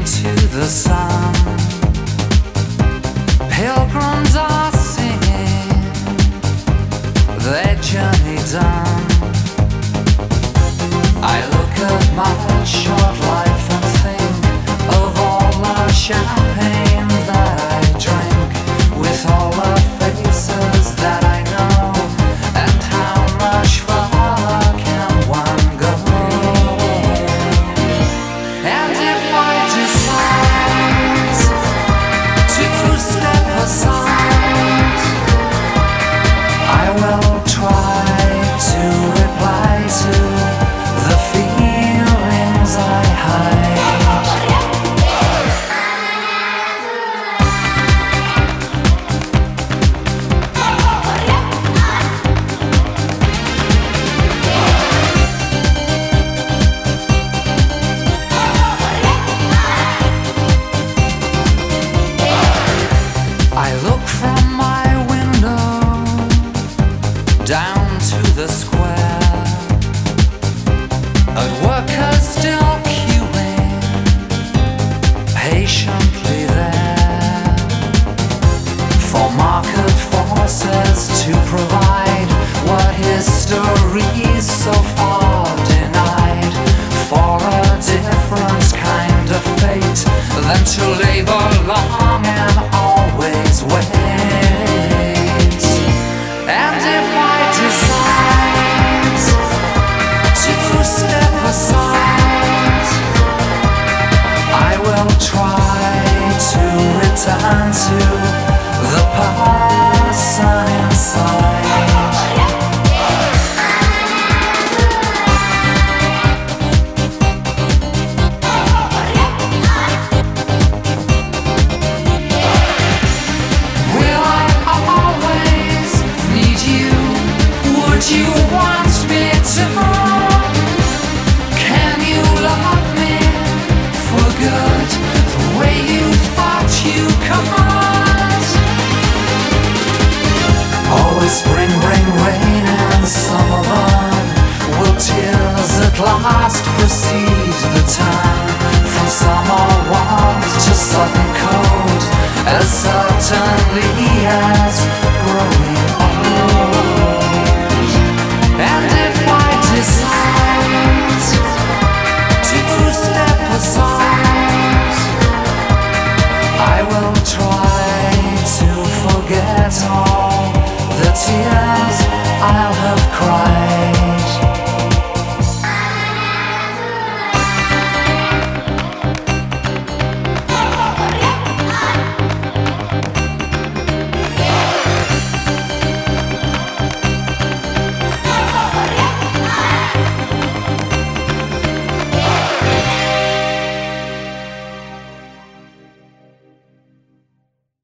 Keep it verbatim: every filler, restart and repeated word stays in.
into the sun. Pilgrims are singing their journey done. I look at my short life and think of all the champagne that I drank, with all the faces that I know, and how much further can one go? And if I decide to step aside, I will try to reply to the feelings I hide. I look from my window down to the square, and workers still queuing patiently there for market forces to provide what history so far denied, for a different kind of fate than to labor long and always wait. And if I decide to step aside, I will try to return to the person inside. Will I always need you? Would you want me to? Can you love me for good, the way you thought you could? Always spring, rain, rain, and summer burn. Will tears at last precede the turn from summer warmth to sudden cold, as certainly as growing old? And if I decide to step aside, I will try to forget all the tears I'll have cried.